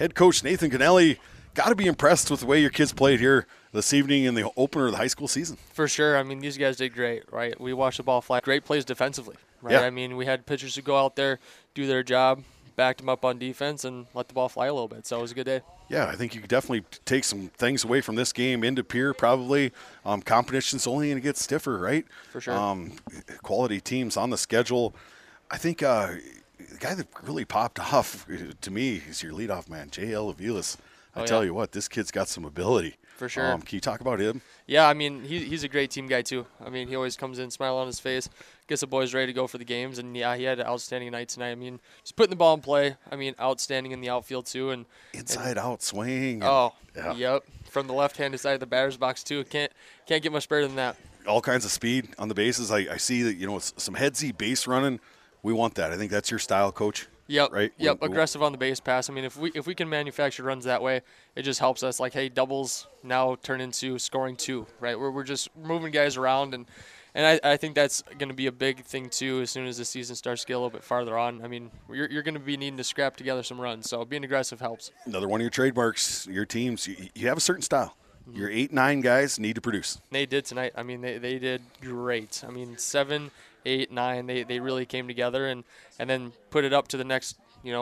Head coach Nathan Ganelli, got to be impressed with the way your kids played here this evening in the opener of the high school season. For sure. I mean, these guys did great, right? We watched the ball fly. Great plays defensively, right? Yeah. I mean, we had pitchers who go out there, do their job, backed them up on defense, and let the ball fly a little bit. So it was a good day. Yeah, I think you could definitely take some things away from this game into Pierre, probably. Competition's only going to get stiffer, right? For sure. Quality teams on the schedule. I think the guy that really popped off to me is your leadoff man, J.L. Aviles. I tell you what, this kid's got some ability. For sure. Can you talk about him? Yeah, I mean, he's a great team guy, too. I mean, he always comes in, smile on his face, gets the boys ready to go for the games. And, yeah, he had an outstanding night tonight. I mean, just putting the ball in play. I mean, outstanding in the outfield, too. And Inside-out swing. Yep. From the left-handed side of the batter's box, too. Can't get much better than that. All kinds of speed on the bases. I see that, some headsy base running. We want that. I think that's your style, Coach. Yep. Right? Yep. Aggressive on the base pass. I mean, if we can manufacture runs that way, it just helps us. Like, hey, doubles now turn into scoring 2, right? We're just moving guys around, and I think that's going to be a big thing too. As soon as the season starts to get a little bit farther on, I mean, you're going to be needing to scrap together some runs. So being aggressive helps. Another one of your trademarks. Your teams, you have a certain style. Your 8-9 guys need to produce. They did tonight. I mean, they did great. I mean, 7, 8, 9. They really came together and then put it up to the next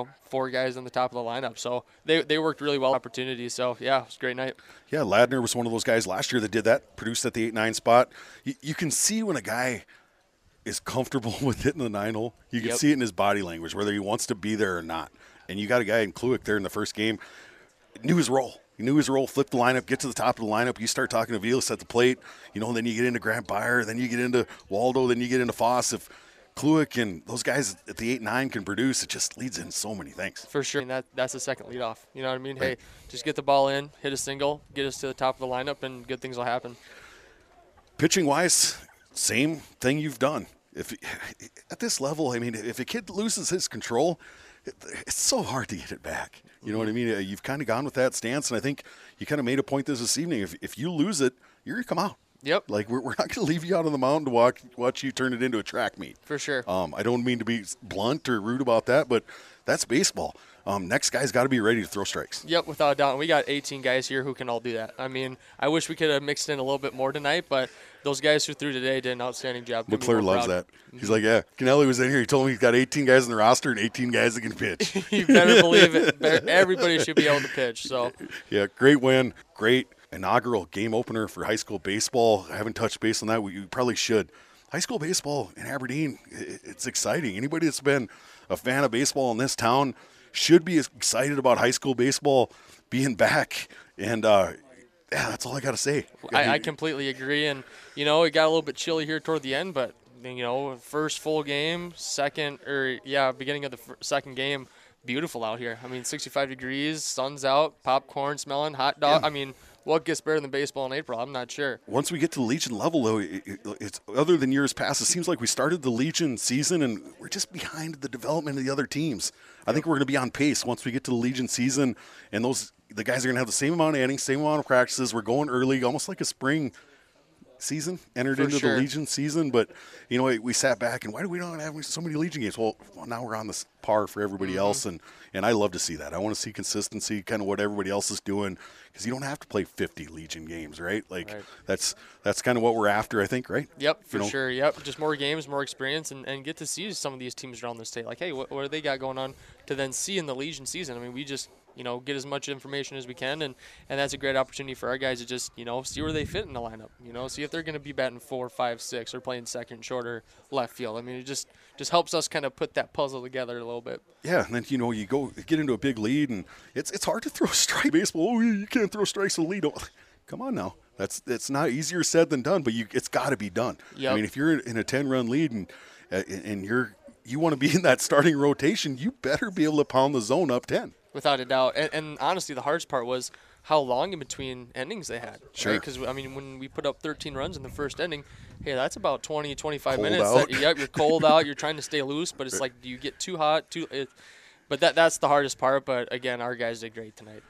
4 guys on the top of the lineup. So they worked really well. Opportunities. So yeah, it was a great night. Yeah, Ladner was one of those guys last year that did that. Produced at the 8-9 spot. You can see when a guy is comfortable with hitting the 9 hole. You can see it in his body language, whether he wants to be there or not. And you got a guy in Kluik there in the first game. Knew his role. He knew his role, flip the lineup, get to the top of the lineup. You start talking to Aviles at the plate, then you get into Grant Byer, then you get into Waldo, then you get into Foss. If Kluik and those guys at the 8-9 can produce, it just leads in so many things. For sure. And that's the second leadoff. You know what I mean? Right. Hey, just get the ball in, hit a single, get us to the top of the lineup, and good things will happen. Pitching-wise, same thing you've done. If at this level, I mean, if a kid loses his control, it's so hard to get it back. You know what I mean? You've kind of gone with that stance, and I think you kind of made a point this evening. If you lose it, you're going to come out. Yep. Like, we're not going to leave you out on the mound to watch you turn it into a track meet. For sure. I don't mean to be blunt or rude about that, but that's baseball. Next guy's got to be ready to throw strikes. Yep, without a doubt. We got 18 guys here who can all do that. I mean, I wish we could have mixed in a little bit more tonight, but those guys who threw today did an outstanding job. McClure loves that. He's like, yeah, Ganelli was in here. He told me he's got 18 guys in the roster and 18 guys that can pitch. You better believe it. Everybody should be able to pitch. So yeah, great win. Great inaugural game opener for high school baseball. I haven't touched base on that. You probably should. High school baseball in Aberdeen, it's exciting. Anybody that's been a fan of baseball in this town should be excited about high school baseball being back. And that's all I got to say. I completely agree. And, it got a little bit chilly here toward the end, but, first full game, beginning of the second game, beautiful out here. I mean, 65 degrees, sun's out, popcorn smelling, hot dog. Yeah. I mean, what gets better than baseball in April? I'm not sure. Once we get to the Legion level, though, it's other than years past, it seems like we started the Legion season and we're just behind the development of the other teams. I think we're going to be on pace once we get to the Legion season, and the guys are going to have the same amount of innings, same amount of practices. We're going early, almost like a spring season, entered into the Legion season. But, we sat back, and why do we not have so many Legion games? Well, now we're on this par for everybody else, and I love to see that. I want to see consistency, kind of what everybody else is doing, because you don't have to play 50 Legion games, right? That's kind of what we're after, I think, right? Yep, for sure. Yep, just more games, more experience, and get to see some of these teams around the state. Like, hey, what do they got going on to then see in the Legion season? I mean, we just get as much information as we can, and that's a great opportunity for our guys to just, see where they fit in the lineup, see if they're going to be batting 4, 5, 6, or playing second, shorter, left field. I mean, it just helps us kind of put that puzzle together a little bit. Yeah, and then, you get into a big lead, and it's hard to throw a strike baseball. Oh, you can't throw strikes in the lead. Oh, come on now. It's not easier said than done, but it's got to be done. Yep. I mean, if you're in a 10-run lead and you want to be in that starting rotation, you better be able to pound the zone up 10. Without a doubt. And honestly, the hardest part was how long in between innings they had. Sure. Because, I mean, when we put up 13 runs in the first inning, hey, that's about 20, 25 cold minutes. Out. You're cold out. You're trying to stay loose, but it's like, do you get too hot? But that's the hardest part. But, again, our guys did great tonight.